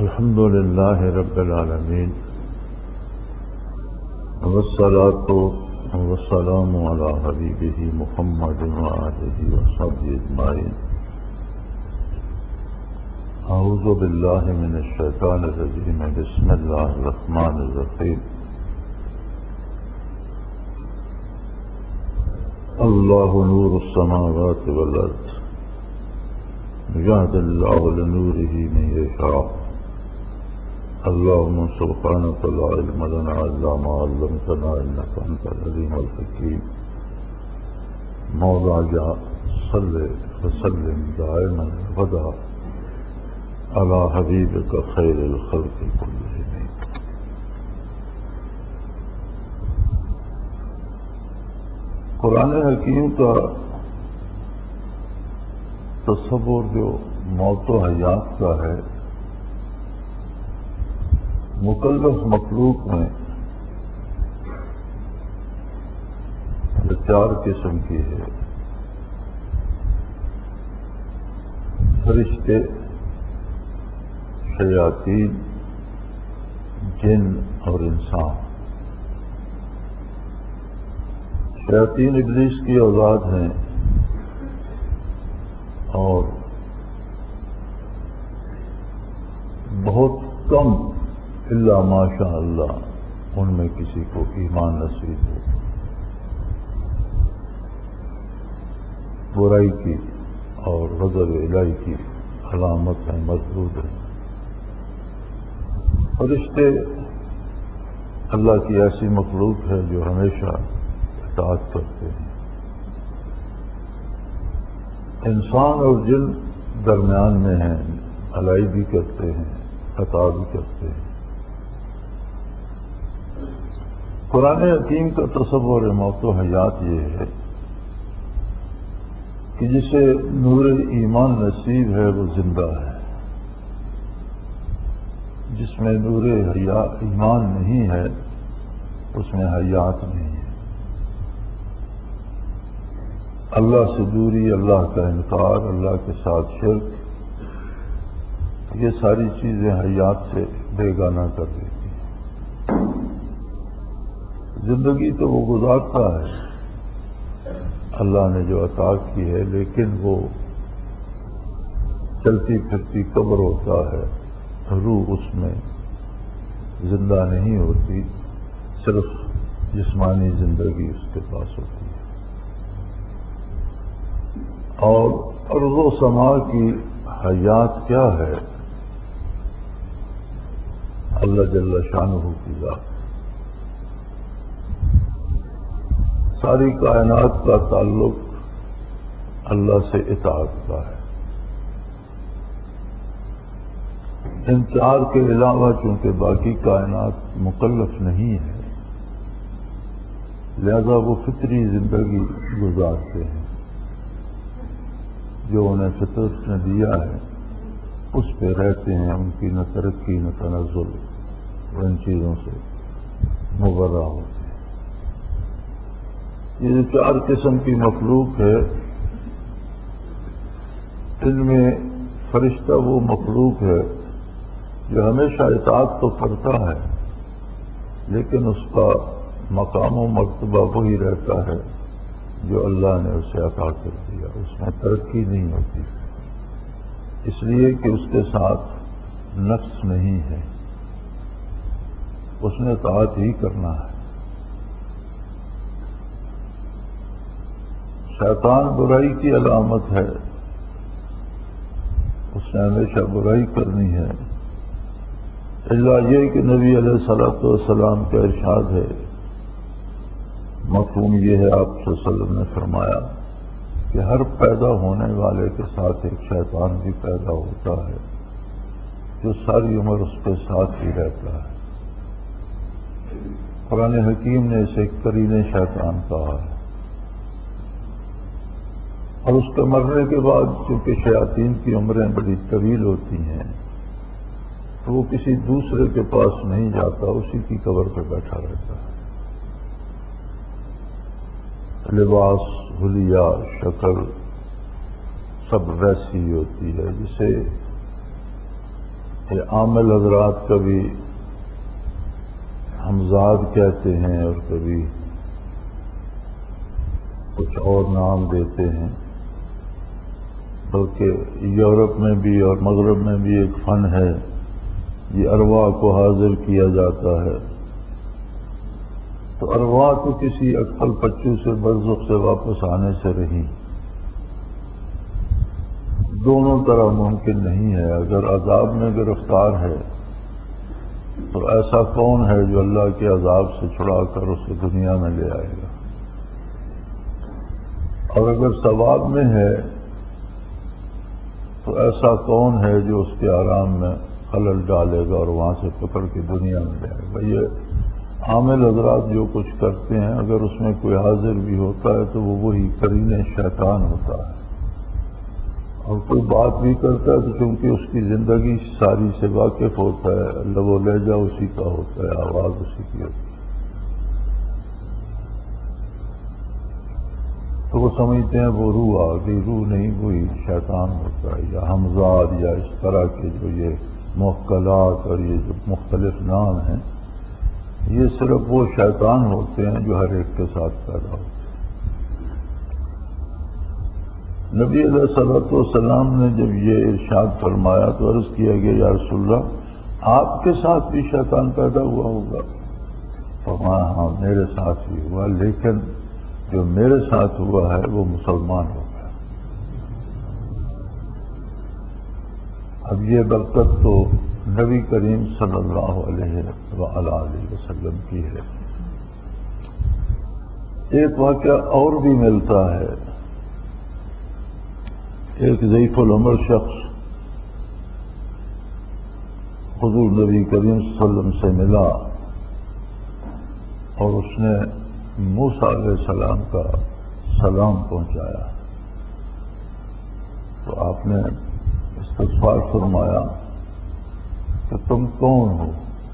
الحمد للہ رب العالمین والصلاة والسلام علی حبیبہ محمد وآلہ وصحبہ اجمعین. اعوذ باللہ من الشیطان الرجیم. بسم اللہ الرحمن الرحیم. اللہ نور السماوات والارض یہدی اللہ لنورہ من یشاء. اللهم سبحانك لا علم لنا إلا ما علمتنا إنك أنت العليم الحكيم. مولاي صل وسلم دائما أبدا على حبيبك خير الخلق كلهم. قرآن حکیم کا تصور جو موت و حیات کا ہے، مکلف مخلوق میں چار قسم کی ہے: فرشتے، شیاطین، جن اور انسان. شیاطین ابلیس کی اولاد ہیں اور بہت کم الا ماشاء اللہ ان میں کسی کو ایمان نصیب ہو. برائی کی اور غضب الہی کی علامت ہیں، مضبوط ہیں. فرشتے اللہ کی ایسی مخلوق ہے جو ہمیشہ اطاعت کرتے ہیں. انسان اور جن درمیان میں ہیں، الائی بھی کرتے ہیں، عطا بھی کرتے ہیں. قرآن حکیم کا تصور موت و حیات یہ ہے کہ جسے نور ایمان نصیب ہے وہ زندہ ہے. جس میں نور ایمان نہیں ہے اس میں حیات نہیں ہے. اللہ سے دوری، اللہ کا انکار، اللہ کے ساتھ شرک، یہ ساری چیزیں حیات سے بیگانہ کر دیتی ہیں. زندگی تو وہ گزارتا ہے اللہ نے جو عطا کی ہے، لیکن وہ چلتی پھرتی قبر ہوتا ہے، روح اس میں زندہ نہیں ہوتی، صرف جسمانی زندگی اس کے پاس ہوتی ہے. اور ارض و سما کی حیات کیا ہے؟ اللہ جل شانہ کی ذات. ساری کائنات کا تعلق اللہ سے اطاعت کا ہے. ان چار کے علاوہ چونکہ باقی کائنات مکلف نہیں ہے، لہذا وہ فطری زندگی گزارتے ہیں. جو انہیں فطرت نے دیا ہے اس پہ رہتے ہیں. ان کی نہ ترقی نہ تنزل، ان چیزوں سے مبرہ ہوتے ہیں. یہ جو چار قسم کی مخلوق ہے، ان میں فرشتہ وہ مخلوق ہے جو ہمیشہ اطاعت تو کرتا ہے، لیکن اس کا مقام و مرتبہ وہی رہتا ہے جو اللہ نے اسے عطا کر دیا. اس میں ترقی نہیں ہوتی، اس لیے کہ اس کے ساتھ نفس نہیں ہے، اس نے اطاعت ہی کرنا ہے. شیطان برائی کی علامت ہے، اس نے ہمیشہ برائی کرنی ہے. الا یہ کہ نبی علیہ الصلوۃ والسلام کا ارشاد ہے، مفہوم یہ ہے، آپ صلی اللہ علیہ وسلم نے فرمایا کہ ہر پیدا ہونے والے کے ساتھ ایک شیطان بھی پیدا ہوتا ہے جو ساری عمر اس کے ساتھ ہی رہتا ہے. قرآن حکیم نے اسے قرین شیطان کہا ہے. اور اس کے مرنے کے بعد چونکہ شیاطین کی عمریں بڑی طویل ہوتی ہیں تو وہ کسی دوسرے کے پاس نہیں جاتا، اسی کی قبر پہ بیٹھا رہتا ہے. لباس، حلیہ، شکل سب ویسی ہوتی ہے جسے یہ عامل حضرات کبھی حمزاد کہتے ہیں اور کبھی کچھ اور نام دیتے ہیں، بلکہ یورپ میں بھی اور مغرب میں بھی ایک فن ہے، یہ ارواح کو حاضر کیا جاتا ہے۔ تو ارواح تو کسی اکل پچو سے برزخ سے واپس آنے سے رہی، دونوں طرح ممکن نہیں ہے۔ اگر عذاب میں گرفتار ہے تو ایسا کون ہے جو اللہ کے عذاب سے چھڑا کر اسے دنیا میں لے آئے گا؟ اور اگر ثواب میں ہے تو ایسا کون ہے جو اس کے آرام میں خلل ڈالے گا اور وہاں سے پکڑ کے دنیا میں لے آئے گا؟ یہ عامل حضرات جو کچھ کرتے ہیں، اگر اس میں کوئی حاضر بھی ہوتا ہے تو وہ وہی قرین شیطان ہوتا ہے، اور کوئی بات بھی کرتا ہے تو چونکہ اس کی زندگی ساری سے واقف ہوتا ہے، لب و لہجہ اسی کا ہوتا ہے، آواز اسی کی ہوتی ہے، تو وہ سمجھتے ہیں وہ روح آ گئی۔ روح نہیں، وہی شیطان ہوتا ہے، یا حمزاد، یا اس طرح کے جو یہ محکلات اور یہ جو مختلف نام ہیں، یہ صرف وہ شیطان ہوتے ہیں جو ہر ایک کے ساتھ پیدا ہوتے ہیں۔ نبی علیہ الصلوۃ والسلام نے جب یہ ارشاد فرمایا تو عرض کیا گیا یا رسول اللہ، آپ کے ساتھ بھی شیطان پیدا ہوا ہوگا؟ فرمایا ہاں میرے ساتھ بھی ہوا، لیکن جو میرے ساتھ ہوا ہے وہ مسلمان ہو گیا۔ اب یہ برکت تو نبی کریم صلی اللہ علیہ وآلہ وسلم کی ہے۔ ایک واقعہ اور بھی ملتا ہے، ایک ضعیف العمر شخص حضور نبی کریم صلی اللہ علیہ وسلم سے ملا اور اس نے موسیٰ علیہ السلام کا سلام پہنچایا، تو آپ نے استغفار فرمایا کہ تم کون ہو؟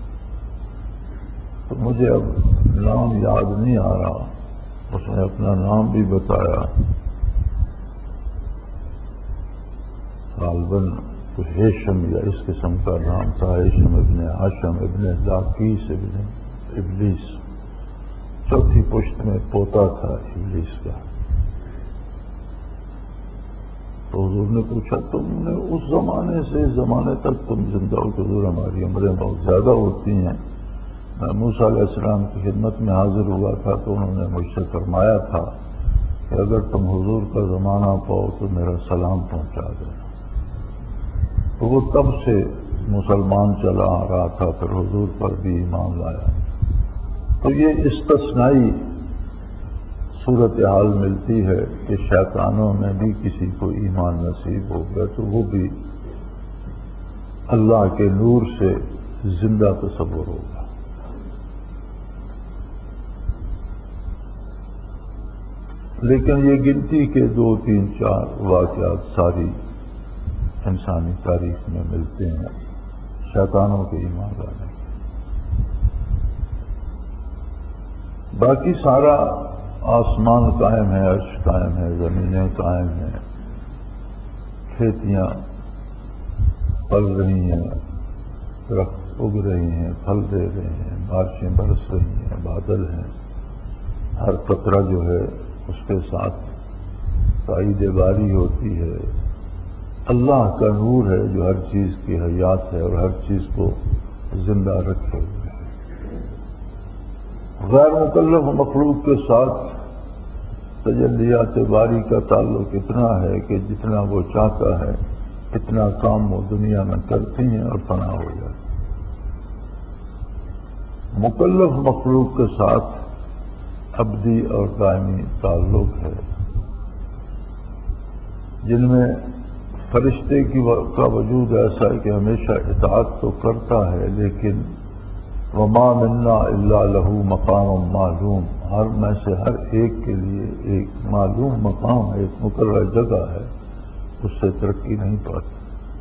تو مجھے اب نام یاد نہیں آ رہا، اس نے اپنا نام بھی بتایا، غالباً ہیشم یا اس قسم کا نام تھا، ہیشم ابن ہاشم ابن لاقیس ابن ابلیس، چوتھی پشت میں پوتا تھا ابلیس کا۔ تو حضور نے پوچھا تم نے اس زمانے سے اس زمانے تک تم زندہ ہو؟ تو حضور ہماری عمریں بہت زیادہ ہوتی ہیں، میں موسیٰ علیہ السلام کی خدمت میں حاضر ہوا تھا تو انہوں نے مجھ سے فرمایا تھا کہ اگر تم حضور کا زمانہ پاؤ تو میرا سلام پہنچا دینا۔ تو وہ تب سے مسلمان چلا آ رہا تھا، پھر حضور پر بھی ایمان لایا۔ تو یہ استثنائی صورتحال ملتی ہے کہ شیطانوں میں بھی کسی کو ایمان نصیب ہو گیا تو وہ بھی اللہ کے نور سے زندہ تصور ہوگا۔ لیکن یہ گنتی کے 2 3 4 واقعات ساری انسانی تاریخ میں ملتے ہیں شیطانوں کے ایمان لانے کے۔ باقی سارا آسمان قائم ہے، عرش قائم ہے، زمینیں قائم ہیں، کھیتیاں پل رہی ہیں، درخت اگ رہے ہیں، پھل دے رہے ہیں، بارشیں برس رہی ہیں، بادل ہیں، ہر قطرہ جو ہے اس کے ساتھ تائید باری ہوتی ہے۔ اللہ کا نور ہے جو ہر چیز کی حیات ہے اور ہر چیز کو زندہ رکھے ہوئے ہے۔ غیر مکلف مخلوق کے ساتھ تجلیات باری کا تعلق اتنا ہے کہ جتنا وہ چاہتا ہے اتنا کام وہ دنیا میں کرتی ہیں اور فنا ہو جاتی ہیں۔ مکلف مخلوق کے ساتھ ابدی اور دائمی تعلق ہے، جن میں فرشتے کا وجود ایسا ہے کہ ہمیشہ اطاعت تو کرتا ہے، لیکن وما منا الا لہ مقام معلوم، ہر میں سے ہر ایک کے لیے ایک معلوم مقام ہے، ایک مقررہ جگہ ہے، اس سے ترقی نہیں پاتی۔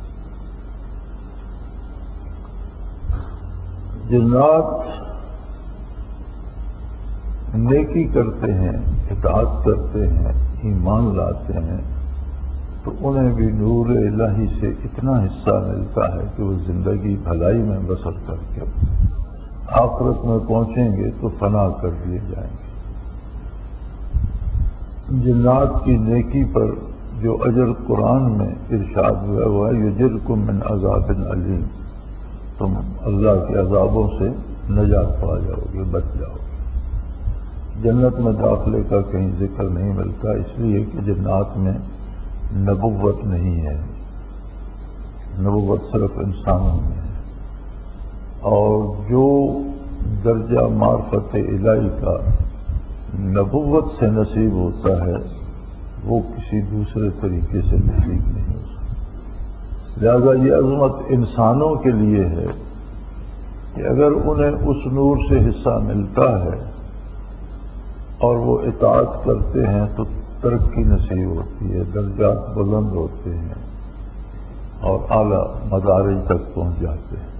جنات نیکی کرتے ہیں، اطاعت کرتے ہیں، ایمان لاتے ہیں، تو انہیں بھی نور الہی سے اتنا حصہ ملتا ہے کہ وہ زندگی بھلائی میں بسر کر کے آخرت میں پہنچیں گے تو فنا کر دیے جائیں گے۔ جنات کی نیکی پر جو اجر قرآن میں ارشاد ہوا ہوا ہے یجرکم من عذاب علیم، تم اللہ کے عذابوں سے نجات پا جاؤ گے، بچ جاؤ گے۔ جنت میں داخلے کا کہیں ذکر نہیں ملتا، اس لیے کہ جنات میں نبوت نہیں ہے، نبوت صرف انسانوں میں ہے، اور جو درجہ معرفت الہی کا نبوت سے نصیب ہوتا ہے وہ کسی دوسرے طریقے سے نصیب نہیں ہو سکتا۔ لہذا یہ عظمت انسانوں کے لیے ہے کہ اگر انہیں اس نور سے حصہ ملتا ہے اور وہ اطاعت کرتے ہیں تو ترقی نصیب ہوتی ہے، درجات بلند ہوتے ہیں اور اعلیٰ مدارج تک پہنچ جاتے ہیں۔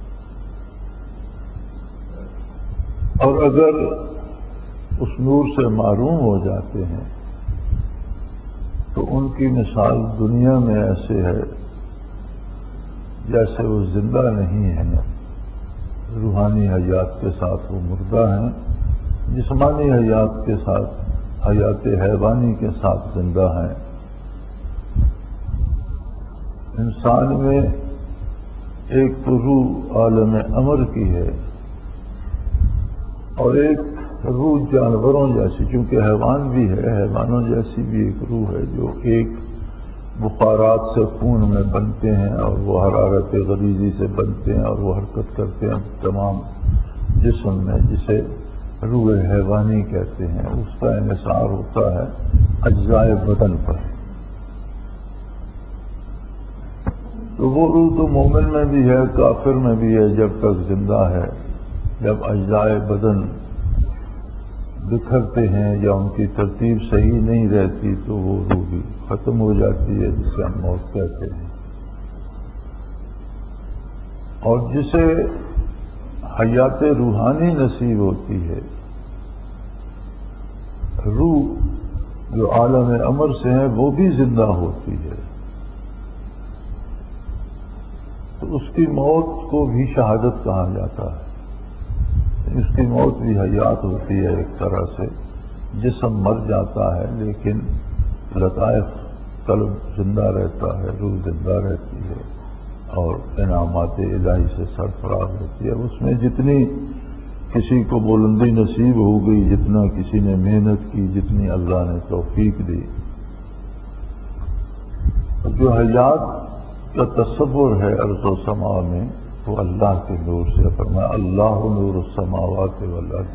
اور اگر اس نور سے محروم ہو جاتے ہیں تو ان کی مثال دنیا میں ایسے ہے جیسے وہ زندہ نہیں ہیں، روحانی حیات کے ساتھ وہ مردہ ہیں، جسمانی حیات کے ساتھ حیات حیوانی کے ساتھ زندہ ہیں۔ انسان میں ایک تو روح عالم امر کی ہے اور ایک روح جانوروں جیسی، چونکہ حیوان بھی ہے، حیوانوں جیسی بھی ایک روح ہے جو ایک بخارات سے خون میں بنتے ہیں اور وہ حرارت غریزی سے بنتے ہیں اور وہ حرکت کرتے ہیں تمام جسم میں، جسے روح حیوانی کہتے ہیں۔ اس کا انحصار ہوتا ہے اجزائے بدن پر۔ تو وہ روح تو مومن میں بھی ہے، کافر میں بھی ہے، جب تک زندہ ہے۔ جب اجزائے بدن بکھرتے ہیں یا ان کی ترتیب صحیح نہیں رہتی تو وہ روح بھی ختم ہو جاتی ہے، جسے ہم موت کہتے ہیں۔ اور جسے حیات روحانی نصیب ہوتی ہے، روح جو عالم امر سے ہے وہ بھی زندہ ہوتی ہے، تو اس کی موت کو بھی شہادت کہا جاتا ہے۔ اس کی موت بھی حیات ہوتی ہے ایک طرح سے، جسم مر جاتا ہے لیکن لطائف قلب زندہ رہتا ہے، روح زندہ رہتی ہے اور انعامات الہی سے سرفراز ہوتی ہے۔ اس میں جتنی کسی کو بلندی نصیب ہو گئی، جتنا کسی نے محنت کی، جتنی اللہ نے توفیق دی، جو حیات کا تصور ہے ارض و سما میں وہ اللہ کے نور سے، فرمایا اللہ نور السماوات والارض۔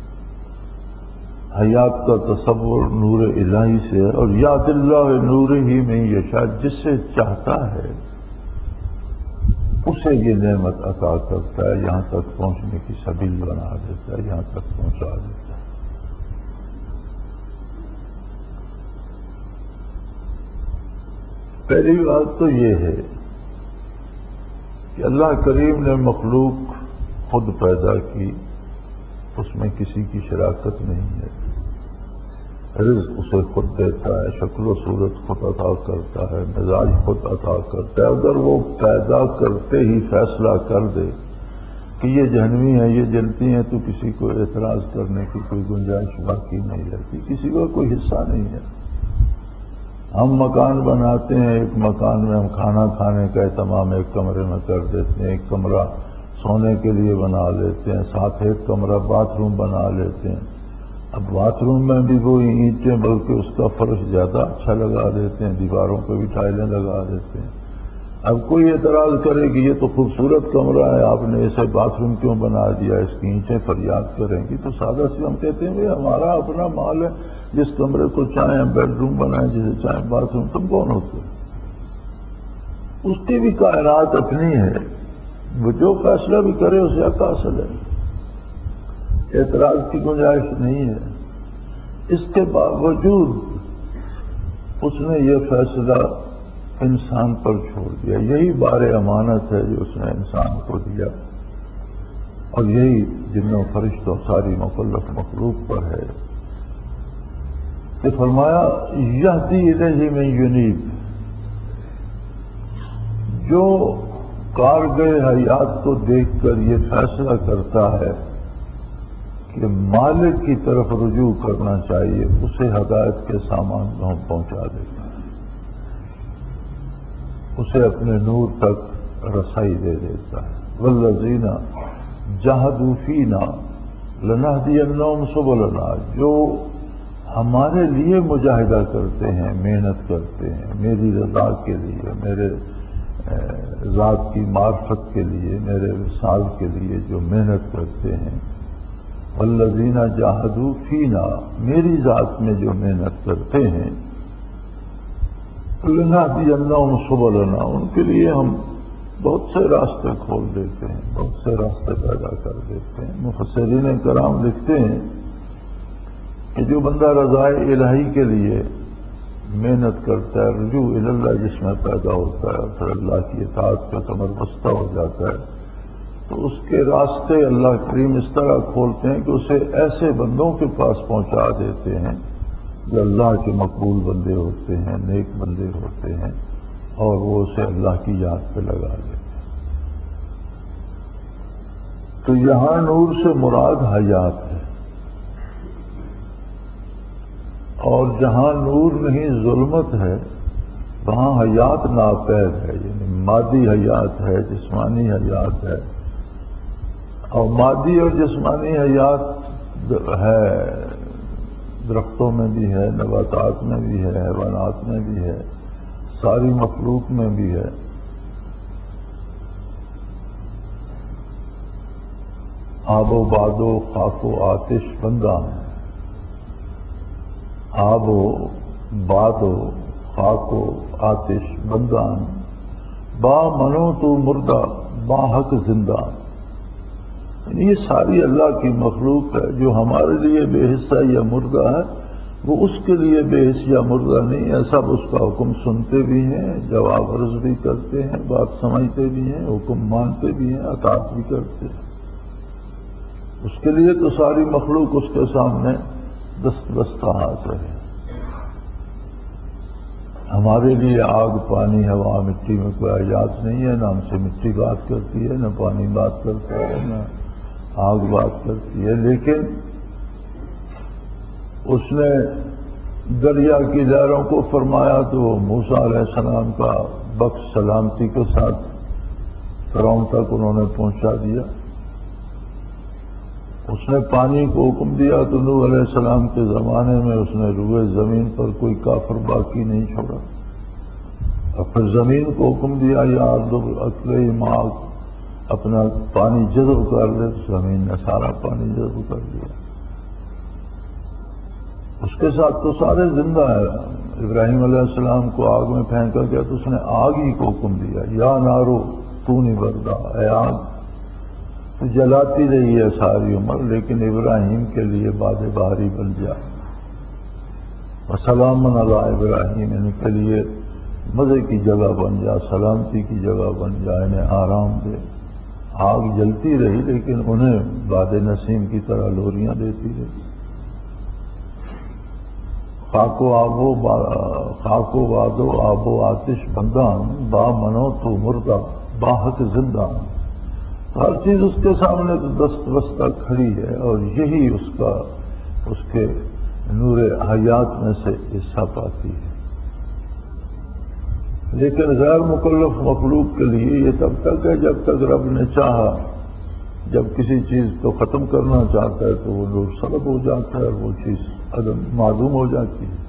حیات کا تصور نور الہی سے ہے، اور یاد اللہ نور ہی میں یشاء، جس سے چاہتا ہے اسے یہ نعمت عطا کرتا ہے، یہاں تک پہنچنے کی سبیل بنا دیتا ہے، یہاں تک پہنچا دیتا ہے۔ پہلی بات تو یہ ہے کہ اللہ کریم نے مخلوق خود پیدا کی، اس میں کسی کی شراکت نہیں ہے، رزق اسے خود دیتا ہے، شکل و صورت خود عطا کرتا ہے، مزاج خود عطا کرتا ہے۔ اگر وہ پیدا کرتے ہی فیصلہ کر دے کہ یہ جہنمی ہے، یہ جنتی ہیں، تو کسی کو اعتراض کرنے کی کوئی گنجائش باقی نہیں رہتی، کسی کا کوئی حصہ نہیں ہے۔ ہم مکان بناتے ہیں، ایک مکان میں ہم کھانا کھانے کا اہتمام ایک کمرے میں کر دیتے ہیں، ایک کمرہ سونے کے لیے بنا لیتے ہیں، ساتھ ایک کمرہ باتھ روم بنا لیتے ہیں۔ اب باتھ روم میں بھی وہی اینٹیں، بلکہ اس کا فرش زیادہ اچھا لگا دیتے ہیں، دیواروں پہ بھی ٹائلیں لگا دیتے ہیں۔ اب کوئی اعتراض کرے کہ یہ تو خوبصورت کمرہ ہے، آپ نے اسے باتھ روم کیوں بنا دیا، اس کی اینٹیں فریاد کریں گی، تو سادہ سی ہم کہتے ہیں بھائی ہمارا اپنا مال ہے، جس کمرے کو چاہیں ہم بیڈ روم بنائیں، جسے چاہیں باتھ روم، تم کون ہوتے؟ اس کی بھی کائنات اپنی ہے، وہ جو فیصلہ بھی کرے اسے حق حاصل ہے، اعتراض کی گنجائش نہیں ہے۔ اس کے باوجود اس نے یہ فیصلہ انسان پر چھوڑ دیا، یہی بار امانت ہے جو اس نے انسان کو دیا، اور یہی جنوں فرشتوں ساری مکلف مخلوق پر ہے کہ فرمایا یہدی الیہ من ینیب، جو کارگہ حیات کو دیکھ کر یہ فیصلہ کرتا ہے کہ مالک کی طرف رجوع کرنا چاہیے، اسے ہدایت کے سامان پہنچا دیتا ہے، اسے اپنے نور تک رسائی دے دیتا ہے۔ والذین جاہدوا فینا لنہدینہم سبلنا، جو ہمارے لیے مجاہدہ کرتے ہیں، محنت کرتے ہیں میری رضا کے لیے، میرے ذات کی معرفت کے لیے، میرے وصال کے لیے جو محنت کرتے ہیں، والذین جاہدوا فینا، میری ذات میں جو محنت کرتے ہیں، لنہدینہم سبلنا، ان کے لیے ہم بہت سے راستے کھول دیتے ہیں، بہت سے راستے پیدا کر دیتے ہیں۔ مفسرین کرام لکھتے ہیں کہ جو بندہ رضائے الہی کے لیے محنت کرتا ہے، رجوع اللہ جس میں پیدا ہوتا ہے، پھر اللہ کی اطاعت پہ کمر بستہ ہو جاتا ہے، تو اس کے راستے اللہ کریم اس طرح کھولتے ہیں کہ اسے ایسے بندوں کے پاس پہنچا دیتے ہیں جو اللہ کے مقبول بندے ہوتے ہیں، نیک بندے ہوتے ہیں، اور وہ اسے اللہ کی یاد پہ لگا دیتے ہیں۔ تو یہاں نور سے مراد حیات ہے، اور جہاں نور نہیں ظلمت ہے وہاں حیات ناپید ہے، یعنی مادی حیات ہے، جسمانی حیات ہے، اور مادی اور جسمانی حیات ہے، درختوں میں بھی ہے، نباتات میں بھی ہے، حیوانات میں بھی ہے، ساری مخلوق میں بھی ہے۔ آب و باد و خاک و آتش بندہ ہیں، آب و باد و خاک و آتش بندان، با منو تو مردہ با حق زندہ، یہ ساری اللہ کی مخلوق ہے۔ جو ہمارے لیے بے حصہ یا مردہ ہے وہ اس کے لیے بے حصہ یا مردہ نہیں ہے، سب اس کا حکم سنتے بھی ہیں، جواب عرض بھی کرتے ہیں، بات سمجھتے بھی ہیں، حکم مانتے بھی ہیں، اطاعت بھی کرتے ہیں۔ اس کے لیے تو ساری مخلوق اس کے سامنے دست بستہ حاضر ہے۔ ہمارے لیے آگ، پانی، ہوا، مٹی میں کوئی حیات نہیں ہے، نہ ہم سے مٹی بات کرتی ہے، نہ پانی بات کرتا ہے، نہ آگ بات کرتی ہے، لیکن اس نے دریا کی لہروں کو فرمایا تو موسیٰ علیہ السلام کا بخش سلامتی کے ساتھ فرعون تک انہوں نے پہنچا دیا۔ اس نے پانی کو حکم دیا تو نوح علیہ السلام کے زمانے میں اس نے روئے زمین پر کوئی کافر باقی نہیں چھوڑا، اور پھر زمین کو حکم دیا یا ارض اقلعی ماء، اپنا پانی جذب کر لے، زمین نے سارا پانی جذب کر دیا۔ اس کے ساتھ تو سارے زندہ ہیں۔ ابراہیم علیہ السلام کو آگ میں پھینکا گیا تو اس نے آگ ہی کو حکم دیا، یا نارو کونی بردا، اے آگ تو جلاتی رہی ہے ساری عمر، لیکن ابراہیم کے لیے باد بہاری بن جا، وسلام علی ابراہیم، ان کے لیے مزے کی جگہ بن جا، سلامتی کی جگہ بن جا، انہیں آرام دے۔ آگ جلتی رہی لیکن انہیں باد نسیم کی طرح لوریاں دیتی رہی۔ خاک و باد و آب و آتش بندان، با منو تو مردہ با حق زندہ، ہر چیز اس کے سامنے تو دست بستہ کھڑی ہے، اور یہی اس کے نور حیات میں سے حصہ پاتی ہے۔ لیکن غیر مکلف مخلوق کے لیے یہ تب تک ہے جب تک رب نے چاہا، جب کسی چیز کو ختم کرنا چاہتا ہے تو وہ نور سلب ہو جاتا ہے، وہ چیز عدم معدوم ہو جاتی ہے۔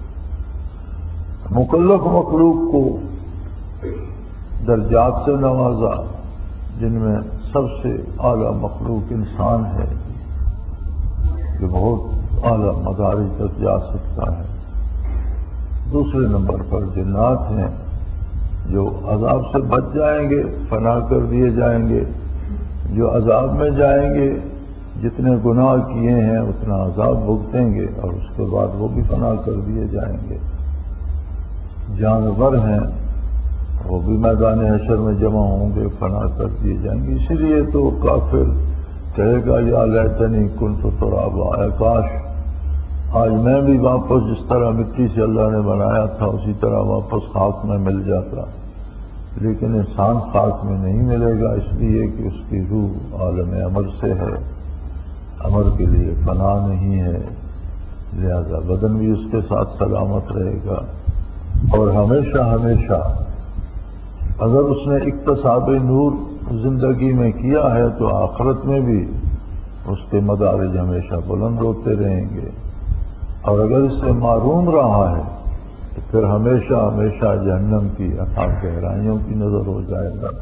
مکلف مخلوق کو درجات سے نوازا، جن میں سب سے اعلیٰ مخلوق انسان ہے جو بہت اعلیٰ مدارج تک جا سکتا ہے۔ دوسرے نمبر پر جنات ہیں جو عذاب سے بچ جائیں گے، فنا کر دیے جائیں گے، جو عذاب میں جائیں گے جتنے گناہ کیے ہیں اتنا عذاب بھگتیں گے، اور اس کے بعد وہ بھی فنا کر دیے جائیں گے۔ جانور ہیں وہ بھی میدان حشر میں جمع ہوں گے، فنا کر دیے جائیں گے۔ اسی لیے تو کافر کہے گا یا لیتنی کنت ترابا، اے کاش آج میں بھی واپس جس طرح مٹی سے اللہ نے بنایا تھا اسی طرح واپس خاک میں مل جاتا۔ لیکن انسان خاک میں نہیں ملے گا، اس لیے کہ اس کی روح عالم امر سے ہے، امر کے لیے فنا نہیں ہے، لہذا بدن بھی اس کے ساتھ سلامت رہے گا۔ اور ہمیشہ ہمیشہ اگر اس نے اکتساب نور زندگی میں کیا ہے تو آخرت میں بھی اس کے مدارج ہمیشہ بلند ہوتے رہیں گے، اور اگر اس سے معروم رہا ہے تو پھر ہمیشہ ہمیشہ جہنم کی اتھاہ گہرائیوں کی نظر ہو جائے گا۔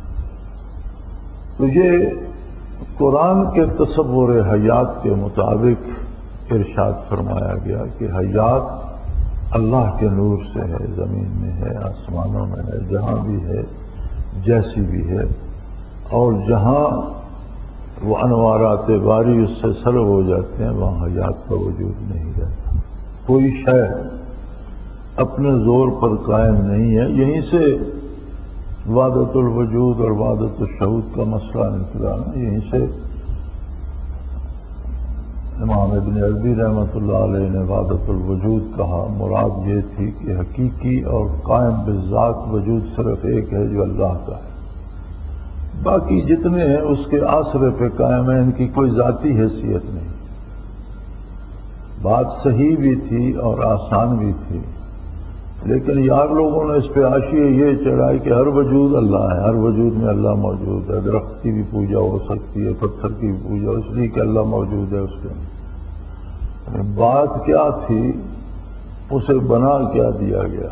تو یہ قرآن کے تصور حیات کے مطابق ارشاد فرمایا گیا کہ حیات اللہ کے نور سے ہے، زمین میں ہے، آسمانوں میں ہے، جہاں بھی ہے، جیسی بھی ہے، اور جہاں وہ انوارات باری اس سے سلب ہو جاتے ہیں وہاں حیات کا وجود نہیں رہتا۔ کوئی شے اپنے زور پر قائم نہیں ہے۔ یہیں سے وحدت الوجود اور وحدت الشہود کا مسئلہ نکلا نا، یہیں سے امام ابن عربی رحمۃ اللہ علیہ نے وحدت الوجود کہا، مراد یہ تھی کہ حقیقی اور قائم بالذات وجود صرف ایک ہے جو اللہ کا ہے، باقی جتنے ہیں اس کے آسرے پہ قائم ہیں، ان کی کوئی ذاتی حیثیت نہیں۔ بات صحیح بھی تھی اور آسان بھی تھی، لیکن یار لوگوں نے اس پہ حاشیے یہ چڑھائی کہ ہر وجود اللہ ہے، ہر وجود میں اللہ موجود ہے، درخت کی بھی پوجا ہو سکتی ہے، پتھر کی بھی پوجا، اس لیے کہ اللہ موجود ہے اس کے۔ بات کیا تھی، اسے بنا کیا دیا گیا؟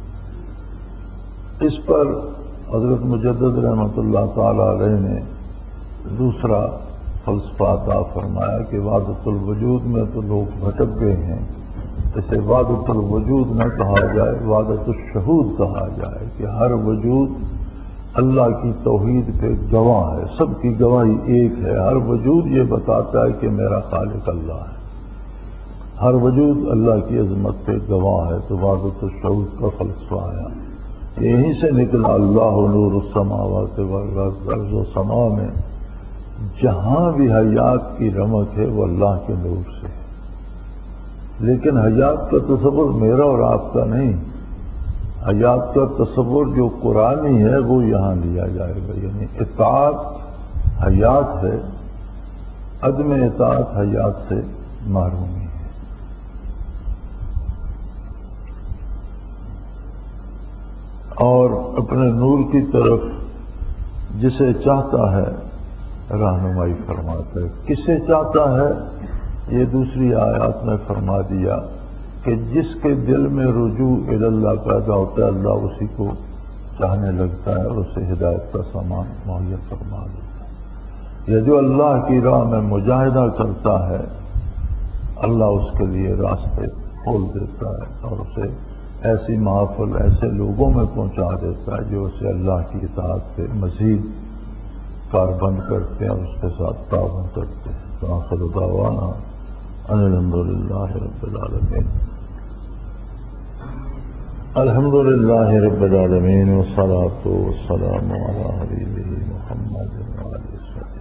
اس پر حضرت مجدد رحمۃ اللہ تعالی علیہ نے دوسرا فلسفہ عطا فرمایا کہ وحدت الوجود میں تو لوگ بھٹک گئے ہیں، اسے وحدت الوجود نہ کہا جائے، وحدت الشہود کہا جائے کہ ہر وجود اللہ کی توحید پہ گواہ ہے، سب کی گواہی ایک ہے، ہر وجود یہ بتاتا ہے کہ میرا خالق اللہ ہے، ہر وجود اللہ کی عظمت پہ گواہ ہے، تو وحدت الشہود کا فلسفہ آیا۔ یہیں سے نکلا اللہ نور السماوات والارض، ارض و سما میں جہاں بھی حیات کی رمق ہے وہ اللہ کے نور سے ہے۔ لیکن حیات کا تصور میرا اور آپ کا نہیں، حیات کا تصور جو قرآنی ہے وہ یہاں لیا جائے گا، یعنی اطاعت حیات ہے، عدم اطاعت حیات سے محرومی ہے۔ اور اپنے نور کی طرف جسے چاہتا ہے رہنمائی فرماتا ہے، کسے چاہتا ہے یہ دوسری آیات میں فرما دیا کہ جس کے دل میں رجوع الی اللہ پیدا ہوتا ہے اللہ اسی کو چاہنے لگتا ہے اور اسے ہدایت کا سامان مہیا فرما دیتا ہے۔ یہ جو اللہ کی راہ میں مجاہدہ کرتا ہے اللہ اس کے لیے راستے کھول دیتا ہے اور اسے ایسی محافل ایسے لوگوں میں پہنچا دیتا ہے جو اسے اللہ کی اطاعت سے مزید کاربند کرتے ہیں اور اس کے ساتھ تعاون کرتے ہیں۔ آخر دعوانا ان الحمد للہ رب العالمین۔ الحمد للہ رب العالمین والصلاۃ والسلام علی حبیبہ محمد وعلی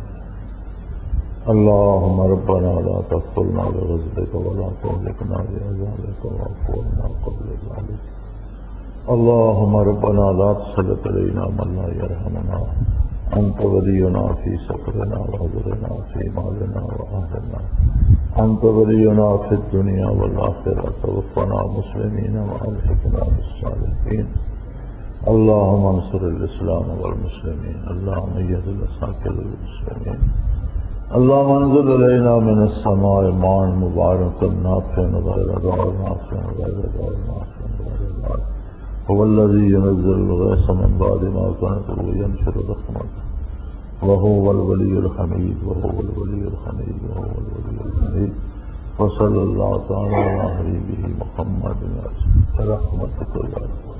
اللهم ربنا لا تغفرنا بغضبك ولا تهلكنا بعذابك واعف عنا قبل ذلك اللهم ربنا لا تسلط علينا من لا يرحمنا أنت ولينا في سفرنا وحضرنا في مالنا وأهلنا أنت ولينا في الدنيا والآخرة توفنا مسلمين وألحقنا بالصالحين اللهم انصر الإسلام والمسلمين اللهم ايد الأساكر المسلمين اللهم انزل علينا من السماء ماء مباركا نافعا غير ضار نافعا غير ضار نافعا غير ضار هو الذي ينزل الغيث من بعد ما قنطوا وينشر رحمته وهو الولي الحميد وهو الولي الحميد وهو الولي الحميد وصلى الله تعالى على حبيبه محمد برحمتك يا